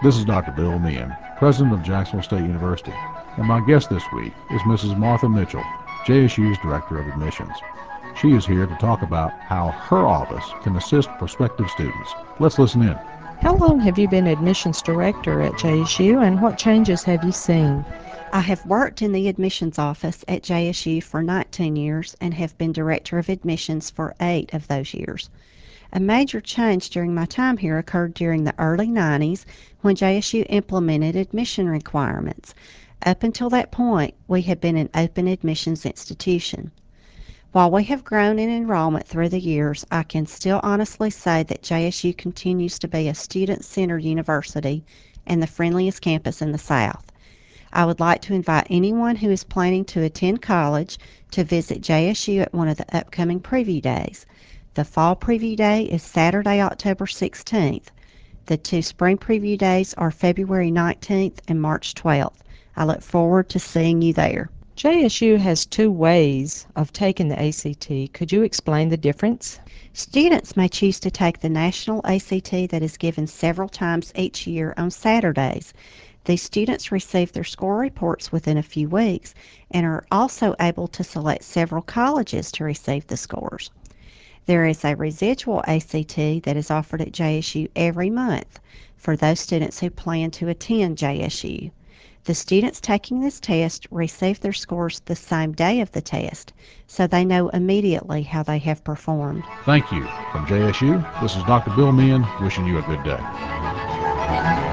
This is Dr. Bill Meehan, President of Jacksonville State University, and my guest this week is Mrs. Martha Mitchell, JSU's Director of Admissions. She is here to talk about how her office can assist prospective students. Let's listen in. How long have you been admissions director at JSU, and what changes have you seen? I have worked in the admissions office at JSU for 19 years and have been director of admissions for 8 of those years. A major change during my time here occurred during the early 90s when JSU implemented admission requirements. Up until that point, we had been an open admissions institution. While we have grown in enrollment through the years, I can still honestly say that JSU continues to be a student-centered university and the friendliest campus in the South. I would like to invite anyone who is planning to attend college to visit JSU at one of the upcoming preview days. The fall preview day is Saturday, October 16th. The 2 spring preview days are February 19th and March 12th. I look forward to seeing you there. JSU has 2 ways of taking the ACT. Could you explain the difference? Students may choose to take the national ACT that is given several times each year on Saturdays. These students receive their score reports within a few weeks and are also able to select several colleges to receive the scores. There is a residual ACT that is offered at JSU every month for those students who plan to attend JSU. The students taking this test receive their scores the same day of the test, so they know immediately how they have performed. Thank you. From JSU, this is Dr. Bill Meehan wishing you a good day.